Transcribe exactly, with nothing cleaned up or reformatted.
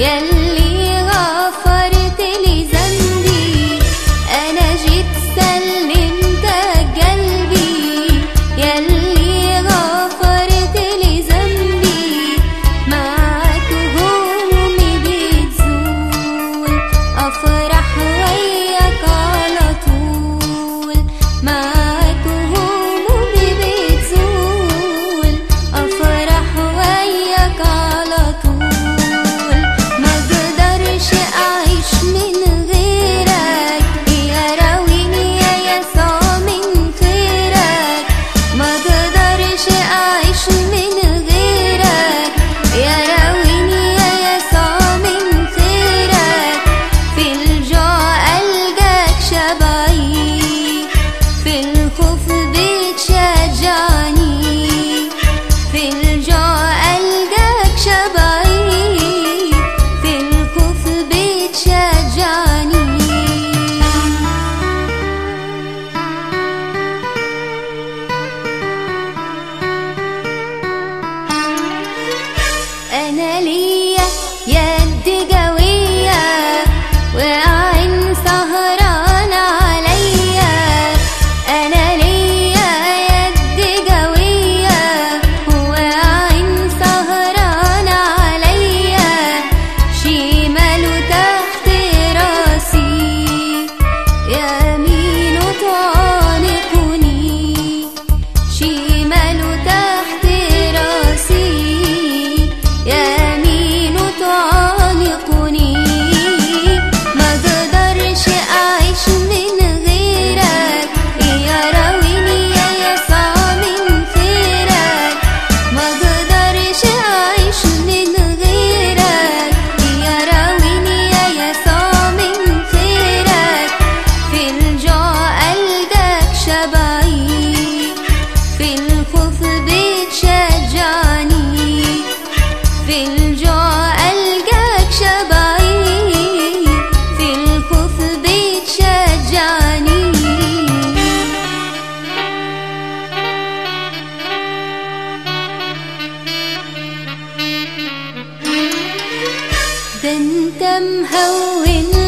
يلي غفرت لي ذنبي، أنا جيت سلمتك قلبي، يلي غفرت لي ذنبي، معاك همومي بتزول، أفرح وياك على طول، معاك همومي بتزول، أفرح وياك على طول. أنا ليا يد قوية وعين سهران عليا، أنا ليا يد قوية وعين سهران عليا، شمال وتحت راسي يمين تعانقني، شمال وتحت راسي يمين تعانقني، ما اقدرش اعيش من غيرك، يا راويني يا يسوع من خيرك، ما اقدرش اعيش من غيرك، يا راويني يا يسوع من خيرك، في الجوع ألقاك شبعي، في الخوف بتشجعني، في الجوع ألقاك شبعي، في الخوف بتشجعني. ده انت مهون